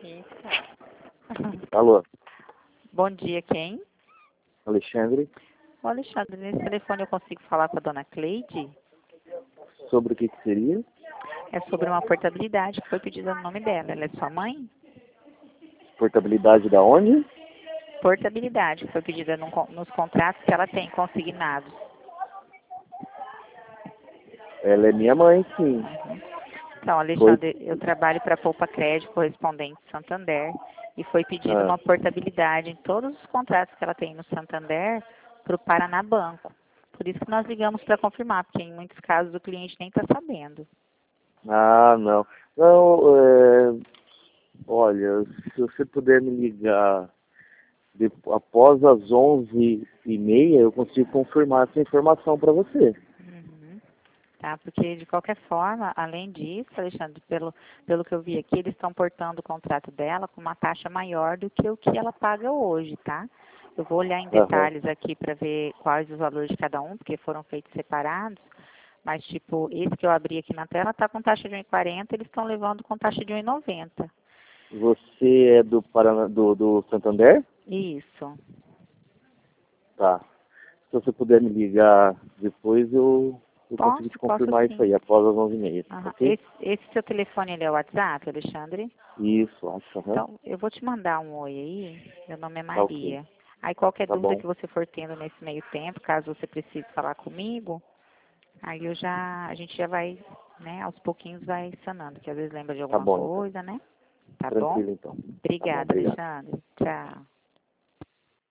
Alô, Bom dia, quem? Alexandre, Ô, Alexandre, nesse telefone eu consigo falar com a dona Cleide? sobre o que seria? É sobre uma portabilidade que foi pedida no nome dela. Ela é sua mãe? Portabilidade da onde? Portabilidade que foi pedida nos contratos que ela tem consignados. Ela é minha mãe, sim. Então, Alexandre, eu trabalho para a Poupa Crédito Correspondente Santander e foi pedida uma portabilidade em todos os contratos que ela tem no Santander para o Paraná Banco. Por isso que nós ligamos para confirmar, porque em muitos casos o cliente nem está sabendo. Ah, não. Não, olha, se você puder me ligar após as 11h30, eu consigo confirmar essa informação para você. Uhum. Tá, porque de qualquer forma, além disso, Alexandre, pelo que eu vi aqui, eles estão portando o contrato dela com uma taxa maior do que o que ela paga hoje, tá? Eu vou olhar em detalhes aqui para ver quais os valores de cada um, porque foram feitos separados, mas tipo, esse que eu abri aqui na tela está com taxa de 1,40, eles estão levando com taxa de 1,90. Você é do Paraná, do Santander? Isso. Tá. Se você puder me ligar depois, eu consigo te Posso confirmar isso sim. aí, após as 11h30, Aham. ok? Esse seu telefone, ele é o WhatsApp, Alexandre? Isso, acho. Então, eu vou te mandar um oi aí. Meu nome é Tá ok. Maria. Aí, qualquer Tá dúvida bom. que você for tendo nesse meio tempo, caso você precise falar comigo, aí a gente já vai, né, aos pouquinhos vai sanando, que às vezes lembra de Tá alguma bom, então. coisa, né? Tá bom? Tranquilo, então. Tá bom, Obrigada, obrigado. Alexandre. Tchau.